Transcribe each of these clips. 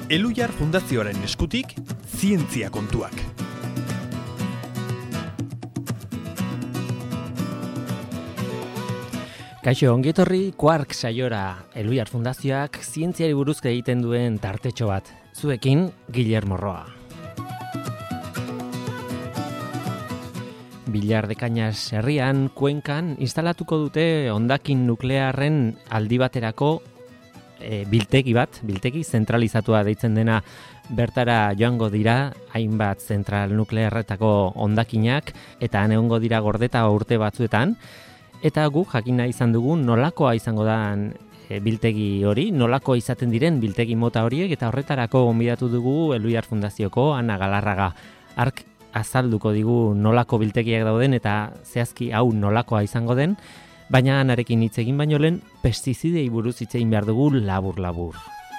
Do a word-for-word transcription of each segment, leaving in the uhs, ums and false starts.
Elhuyar Fundazioaren eskutik, zientzia kontuak. Kaixo, ongetorri Quark saiora, Elhuyar Fundazioak zientziari buruzko egiten duen tartetxo bat. Zuekin, Guillermo Roa. Villar de Cañas herrian, Kuenkan, instalatuko dute hondakin nuklearren aldi baterako e, biltegi bat, biltegi zentralizatua deitzen dena. Bertara joango dira hainbat zentral nuklearretako hondakinak eta han egongo dira gordeta urte batzuetan. Eta guk jakina izan dugu nolakoa izango da e, biltegi hori, nolakoa izaten diren biltegi mota horiek, eta horretarako gonbidatu dugu Elhuyar Fundazioko Ana Galarraga. Ark azalduko digu nolako biltegiak dauden eta zehazki hau nolakoa izango den, baina Anarekin hitz egin baino lehen pestizidei buruz hitz egin behar dugu labur-labur.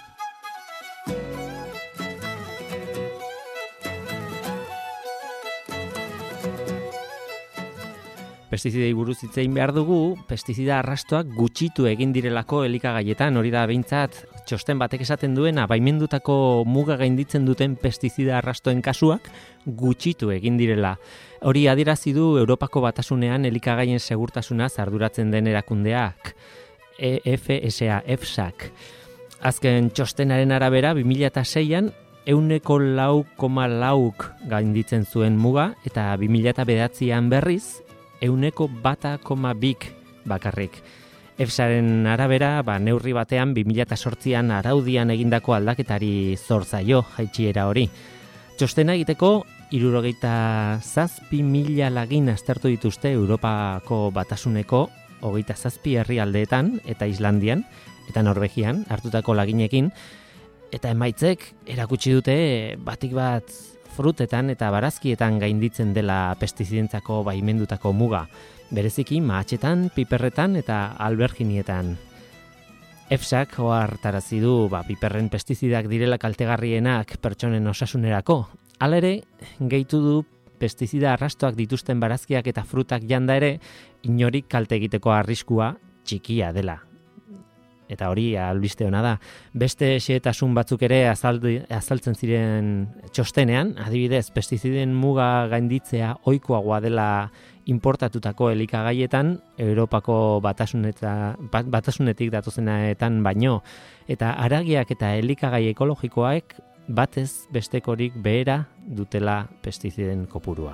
Pestizidei buruz hitz egin behar dugu, pestizida arrastoak gutxitu egin direlako elikagaietan, hori da behintzat txosten batek esaten duena, baimendutako muga gainditzen duten pestizida arrastoen kasuak gutxitu egin direla. Hori adierazi du Europako Batasunean elikagaien segurtasunaz arduratzen den erakundeak, E F S A, E F S A K. Azken txostenaren arabera, bi mila seian, ehuneko lau koma lauk gainditzen zuen muga, eta bi mila bederatzian berriz, ehuneko bata koma bik bakarrik. E F S A-ren arabera, ba, neurri batean bi mila zortzian araudian egindako aldaketari zor zaio jaitsiera hori. Txostena egiteko hirurogeita zazpi mila lagin aztertu dituzte Europako Batasuneko hogeita zazpi herrialdeetan eta Islandian eta Norvegian hartutako laginekin, eta emaitzek erakutsi dute batik bat frutetan eta barazkietan gainditzen dela pestizidentzako baimendutako muga, bereziki mahatxetan, piperretan eta alberginietan. E F S A K ohartarazi du ba, piperren pestizidak direla kaltegarrienak pertsonen osasunerako. Hala ere, gehitu du pestizida arrastoak dituzten barazkiak eta frutak janda ere, inorik kalte egiteko arriskua txikia dela. Eta hori albiste ona da. Beste xehetasun batzuk ere azaldu, azaltzen ziren txostenean, adibidez, pestiziden muga gainditzea ohikoagoa dela importatutako elikagaietan, Europako Batasuneta, Batasunetik datozenetan baino, eta haragiak eta elikagai ekologikoak batez bestekorik behera dutela pestiziden kopurua.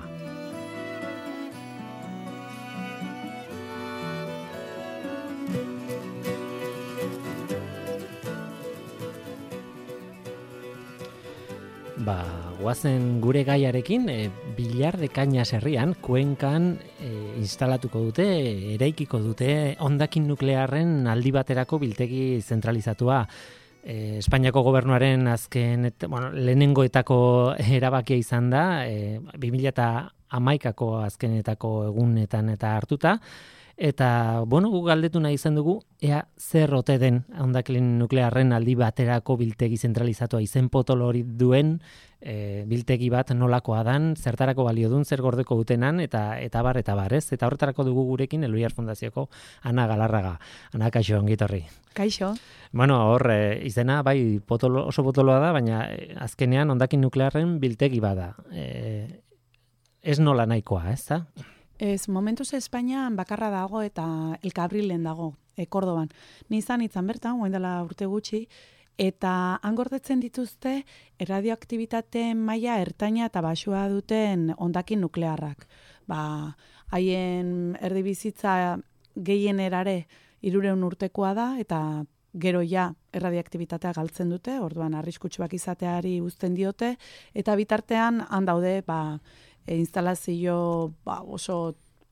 Ba, guazen gure gaiarekin, e, Villar de Cañas herrian, Kuenkan e, instalatuko dute, eraikiko dute hondakin nuklearren aldi baterako biltegi zentralizatua. E, Espainiako gobernuaren azken, et, bueno, lehenengoetako erabakia izan da, e, bi mila hamaikako azkenetako egunetan eta hartuta, eta, bueno, gu galdetu nahi izan dugu, ea zer ote den hondakin nuklearren aldi baterako biltegi zentralizatua izen potolo hori duen e, biltegi bat nolakoa dan, zertarako balio duen, zer gordeko dutenan, eta eta bar, eta bar, ez? Eta horretarako dugu gurekin Elhuyar Fundazioko Ana Galarraga. Ana, kaixo, ongitorri. Kaixo. Bueno, hor, e, izena, bai, potolo, oso potoloa da, baina e, azkenean hondakin nuklearren biltegi bada. E, ez nola nahikoa, ez da? Ez, momentuz Espainian bakarra dago eta El Cabrilen dago, e, Kordoban. Ni izan itzan bertan, guen dela urte gutxi, eta angordetzen dituzte erradioaktibitate maila ertaina eta basua duten hondakin nuklearrak. Ba, haien erdibizitza gehienerare hirureun urtekoa da, eta gero ja erradioaktibitatea galtzen dute, orduan arriskutsuak izateari uzten diote, eta bitartean han daude, ba, E, instalazio ba, oso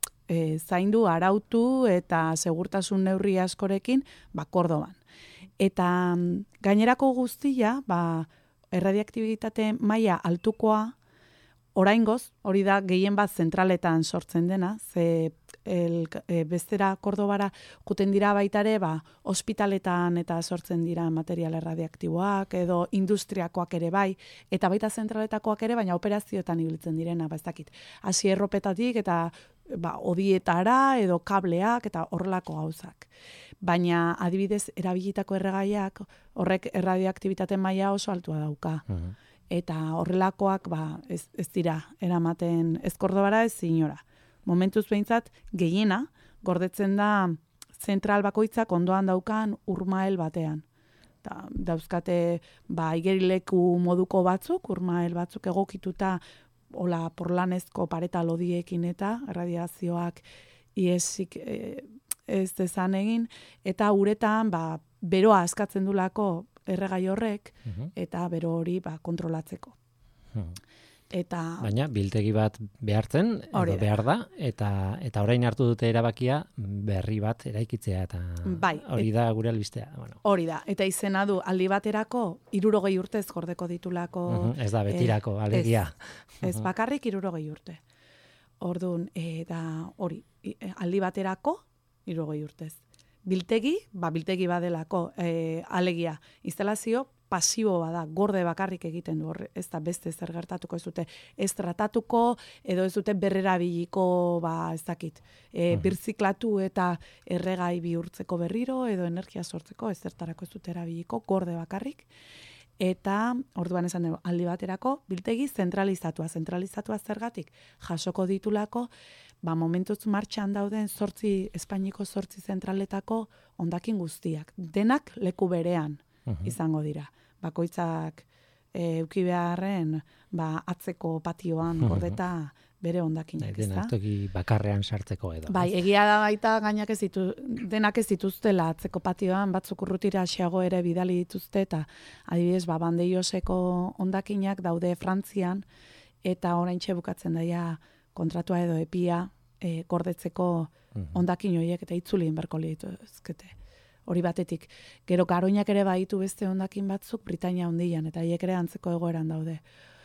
e, zaindu, arautu eta segurtasun neurri askorekin ba, Kordoban. Eta gainerako guztia, ba, erradioaktibitate maila altukoa, oraingoz, hori da gehien bat zentraletan sortzen dena, ze el, e, bestera Kordobara juten dira baitare, ba, ospitaletan eta sortzen dira material erradioaktiboak, edo industriakoak ere bai, eta baita zentraletakoak ere, baina operazioetan ibiltzen direna, ba ez dakit. Hasi erropetatik eta ba, odietara edo kableak eta horrelako gauzak. Baina adibidez erabilitako erregaiak horrek erradioaktibitate maila oso altua dauka. Uh-huh. Eta horrelakoak ba, ez, ez dira eramaten ez Kordobara ez inora. Momentuz behintzat gehiena gordetzen da zentral bakoitzak ondoan daukan urmael batean. Da, dauzkate ba, igerileku moduko batzuk, urmael batzuk egokituta hola porlanezko pareta lodiekin eta radiazioak iesik e, ez dezan egin, eta uretan ba, beroa askatzen dulako erregai horrek, uh-huh. eta bero hori ba, kontrolatzeko. Uh-huh. Eta, baina biltegi bat behartzen, edo behar da, eta, eta orain hartu dute erabakia berri bat eraikitzea, eta bai, hori da gure albistea. Bueno. Hori da, eta izena du aldi baterako hirurogei urtez gordeko ditulako. Uh-huh. Ez da betirako, eh, alegia. Ez, ez bakarrik hirurogei urte. Orduan, eta hori, aldi baterako hirurogei urtez. Biltegi, ba biltegi badelako, eh, alegia, instalazio pasibo bada, gorde bakarrik egiten du, ez da beste zer gertatuko ez dute, ez tratatuko, edo ez dute berrerabiliko, ba ez dakit, e, uh-huh. birziklatu eta erregai bihurtzeko berriro, edo energia sortzeko, ez zertarako ez dute erabiliko, gorde bakarrik, eta orduan esan dugu, aldi baterako, biltegi zentralizatua, zentralizatua zergatik, jasoko ditulako, ba momentuz martxan dauden zortzi, Espainiko zortzi zentraletako hondakin guztiak, denak leku berean, Uh-huh. izango dira. Bakoitzak e, euki beharren ba, atzeko patioan gordeta bere hondakinak, ez da? Denak bakarrean sartzeko edo. Bai, egia da baita gainak ez ditu, denak ez dituztela atzeko patioan, batzuk urrutira xeago ere bidali dituzte, eta adibidez, ba, Bandeioseko hondakinak daude Frantzian, eta oraintxe bukatzen daia kontratua edo epia e, gordetzeko hondakin uh-huh. horiek, eta itzulien berko lituzkete. Hori batetik. Gero Garoñak ere baditu beste hondakin batzuk Britainia Handian, eta haiek ere antzeko egoeran daude.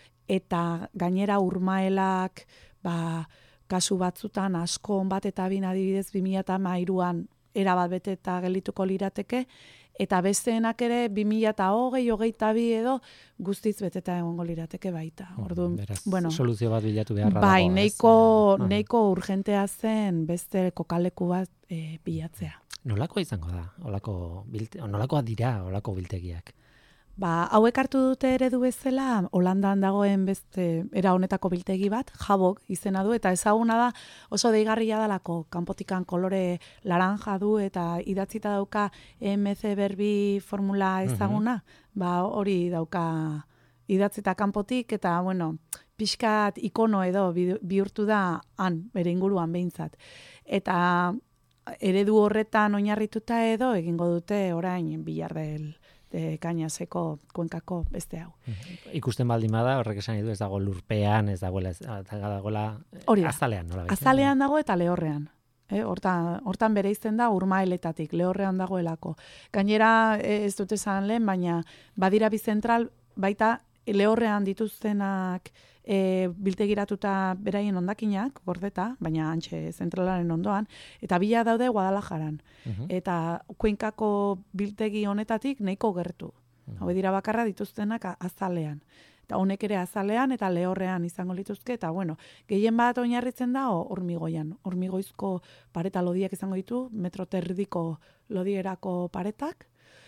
Eta gainera urmaelak, ba, kasu batzutan asko on bat eta bin adibidez bi mila hamairuan erabat bete eta geldituko lirateke, eta besteenak ere bi mila hogei, hogeita bi edo guztiz beteta egongo lirateke baita. Orduan, beraz, bueno, soluzio bat bilatu beharra dago. Bai, neiko, neiko urgentea zen beste kokaleku bat e, bilatzea. Nolakoa izango da? Olako bilte, nolakoa dira olako biltegiak? Ba, hauek hartu dute eredu bezala, Holandan dagoen beste era honetako biltegi bat, Jabok izena du, eta ezaguna da oso deigarria dalako, kanpotikan kolore laranja du, eta idatzita dauka E M C berbi formula ezaguna, uh-huh. ba hori dauka idatzita kanpotik, eta bueno, pixkat ikono edo bihurtu da han, bere inguruan behintzat. Eta eredu horretan oinarrituta edo egingo dute orain Bilardel de Kainaseko kuenkako beste hau. Ikusten baldin bada horrek esan du ez dago lurpean, ez dagoela ez dagoela azalean, nola baitzen. Azalean dago eta lehorrean. Eh, hortan, hortan bereizten da urmaeletatik, lehorrean dagoelako. Gainera ez dute esan lehen, baina badira bi zentral baita lehorrean dituztenak E, biltegiratuta beraien hondakinak, gordeta, baina antxe zentralaren ondoan, eta bila daude Guadalajaran. Uh-huh. Eta kuenkako biltegi honetatik nahiko gertu. Uh-huh. Hau dira bakarra dituztenak azalean. Eta honek ere azalean eta lehorrean izango lituzke, eta bueno, gehien bat oinarritzen da hormigoian. Hormigoizko pareta lodiak izango ditu, metro terdiko lodierako paretak,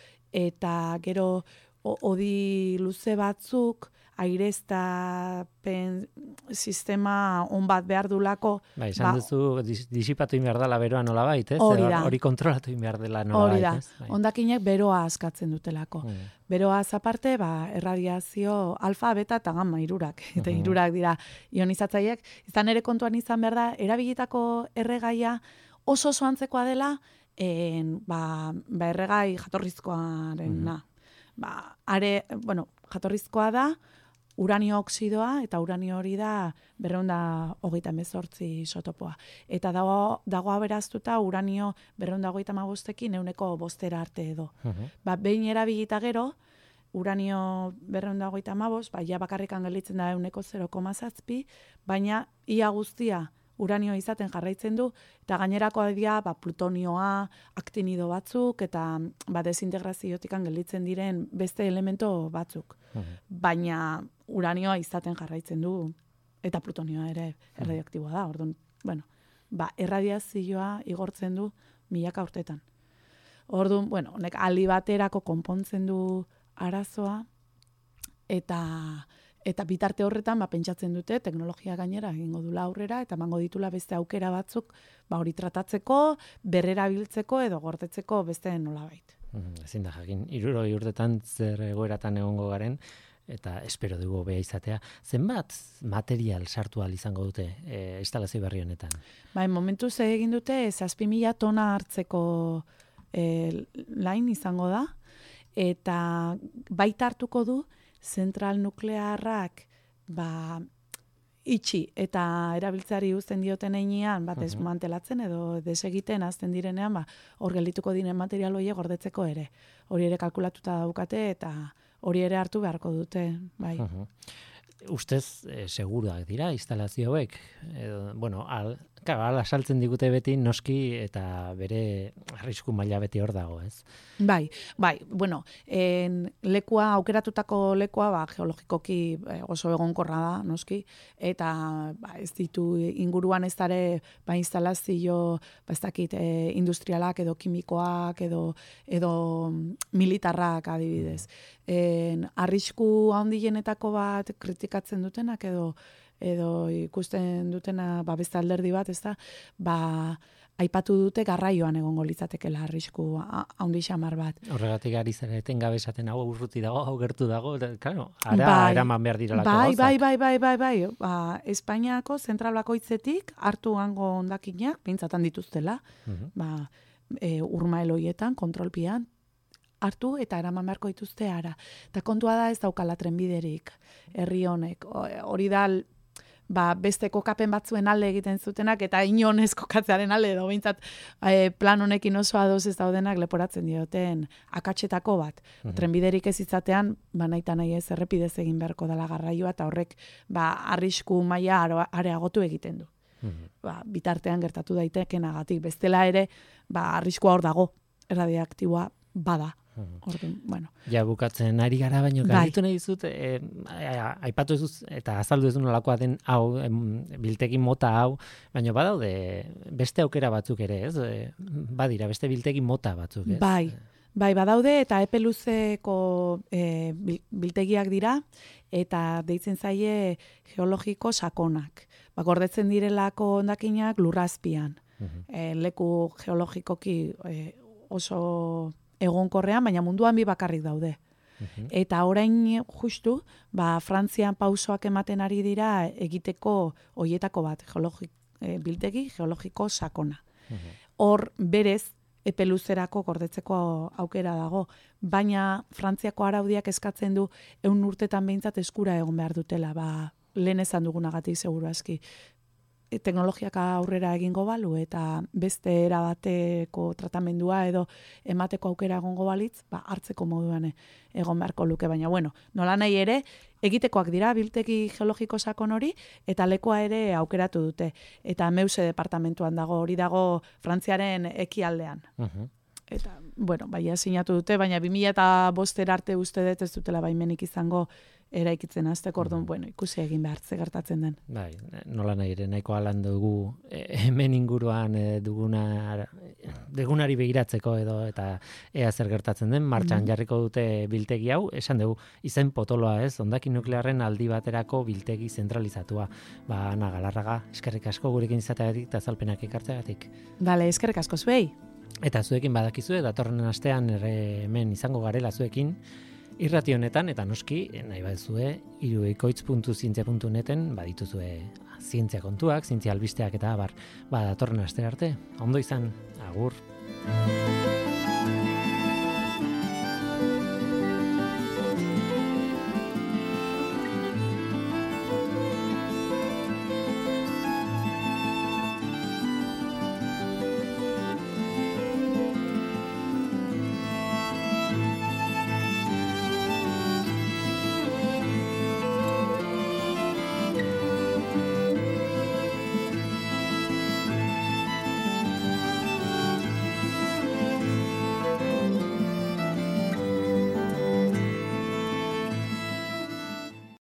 eta gero odi luze batzuk, aireztapen sistema on bat behar dulako. Ba, izan ba, duzu, dis, disipatu behar dela beroa nola bait, ez? Hori da. Hori kontrolatu behar dela nola bait, ez? Bai. Hondakinek beroa askatzen dutelako. Mm. Beroa aparte, ba, erradiazio alfa, beta eta gamma irurak. Eta uh-huh. irurak dira ionizatzaileak. Izan ere kontuan izan behar da, erabilitako erregaia oso oso antzekoa dela, en, ba, ba erregai jatorrizkoarena. Uh-huh. Ba, are, bueno, jatorrizkoa da, uranio oksidoa, eta uranio hori da berrehun eta hogeita hemezortzi isotopoa. Eta dago, dago aberaztuta uranio berrehun eta hogeita hamabostekin ehuneko bostera arte edo. Uh-huh. Ba, behin erabilita gero, uranio berrehun eta hogeita hamabost, ba, ja bakarrikan gelditzen da ehuneko zero koma zazpi, baina ia guztia uranio izaten jarraitzen du, eta gainerako dira ba, plutonioa, aktinido batzuk, eta ba, desintegraziotikan gelditzen diren beste elemento batzuk. Uh-huh. Baina uranioa izaten jarraitzen du, eta plutonioa ere erradioaktiboa da. Orduan, bueno, ba, erradiazioa igortzen du milaka urtetan. Orduan, bueno, honek aldi baterako konpontzen du arazoa, eta eta bitarte horretan ba, pentsatzen dute teknologia gainera egingo dula aurrera, eta emango ditula beste aukera batzuk ba, hori tratatzeko, berrera biltzeko edo gordetzeko beste nolabait. Ezin da jakin, hirurogei urtetan zer egoeratan egongo garen, eta espero dugu bea izatea. Zenbat material sartu ahal izango dute e, instalazio berri honetan? Bai, momentuz egin dute zazpi mila tona hartzeko e, lain izango da, eta baita hartuko du zentral nuklearrak ba, itxi eta erabiltzeari uzten dioten heinean, bat ez mantelatzen edo desegiten azten direnean, ba, hor geldituko diren material horiek gordetzeko ere. Hori ere kalkulatuta daukate eta hori ere hartu beharko dute, bai. Uh-huh. Ustez, eh, seguruak dira instalazio hauek, edo, bueno, al, claro, ala saltzen digute beti noski eta bere arrisku maila beti hor dago, ez? Bai, bai, bueno, en, lekua, aukeratutako lekua, ba, geologikoki oso egonkorra da, noski, eta ba, ez ditu inguruan ez dare, ba, instalazio, ba, ez dakit, e, industrialak edo kimikoak edo, edo militarrak adibidez. En, arrisku handienetako bat kritikatzen dutenak edo edo ikusten dutena ba, beste alderdi bat, ez da, ba, aipatu dute garraioan egongo litzatekela arrisku handi xamar bat. Horregatik ari zara etengabe esaten hau urruti dago, hau gertu dago, claro, ara bai, eraman behar direlako bai, gauzak. Bai, bai, bai, bai, bai, ba, Espainiako zentral bakoitzetik hartu hango hondakinak, behintzatan dituztela, uh-huh. ba, e, urmael horietan, kontrolpian, hartu eta eraman beharko dituzte ara. Eta kontua da ez daukala trenbiderik, herri honek, hori da ba, beste kokapen batzuen alde egiten zutenak, eta inonez kokatzearen alde, edo behintzat e, plan honekin oso adoz ez daudenak leporatzen dioten akatsetako bat. Uh-huh. Trenbiderik ez izatean, ba, nahi eta nahi ez errepidez egin beharko dela garraioa, eta horrek ba, arrisku maila areagotu egiten du. Uh-huh. Ba, bitartean gertatu daitekenagatik, bestela ere, ba, arriskua hor dago, erradioaktiboa bada. Orduan, bueno. Ja, bukatzen ari gara, baino galditu nahi dizut, e, aipatu ez eta azaldu ez nolakoa den hau, em, biltegi mota hau, baino badaude beste aukera batzuk ere, ez? E, badira, beste biltegi mota batzuk, ez? Bai, bai, badaude eta epe luzeko e, biltegiak dira, eta deitzen zaie geologiko sakonak. Ba, gordetzen direlako hondakinak lurrazpian. Uh-huh. E, leku geologikoki e, oso egonkorrean, baina munduan bi bakarrik daude. Uh-huh. Eta orain justu, ba, Frantzian pausoak ematen ari dira egiteko hoietako bat, geologi, e, biltegi geologiko sakona. Uh-huh. Hor berez, epe luzerako gordetzeko aukera dago, baina Frantziako araudiak eskatzen du ehun urtetan behintzat eskura egon behar dutela, ba, lehen esan dugunagatik seguru aski. Teknologiak aurrera egingo balu eta beste erabateko tratamendua edo emateko aukera egongo balitz, ba, hartzeko moduan egon beharko luke, baina bueno, nola nahi ere, egitekoak dira biltegi geologiko sakon hori, eta lekoa ere aukeratu dute. Eta Meuse departamentuan dago, hori dago Frantziaren ekialdean. Uh-huh. Eta, bueno, baina sinatu dute, baina bi mila eta bostera arte uste dut ez dutela baimenik izango eraikitzen azteko, orduan, bueno, ikusi egin behar ze gertatzen den. Bai, nola nahi ere, nahiko alan dugu e, hemen inguruan e, duguna, dugunari begiratzeko edo, eta ea zer gertatzen den, martxan mm. jarriko dute biltegi hau, esan dugu, izen potoloa ez, hondakin nuklearren aldi baterako biltegi zentralizatua. Ba, Ana Galarraga, eskerrik asko gurekin izateagatik eta azalpenak ekartzeagatik. Bale, eskerrik asko zuei. Eta zuekin badakizue, datorren astean ere hemen izango garela zuekin, irrati honetan, eta noski, nahi baduzue, iruikoitz puntu zientzia puntu neten, badituzue zientzia kontuak, zientzia albisteak eta abar, ba, datorren astera arte. Ondo izan, agur.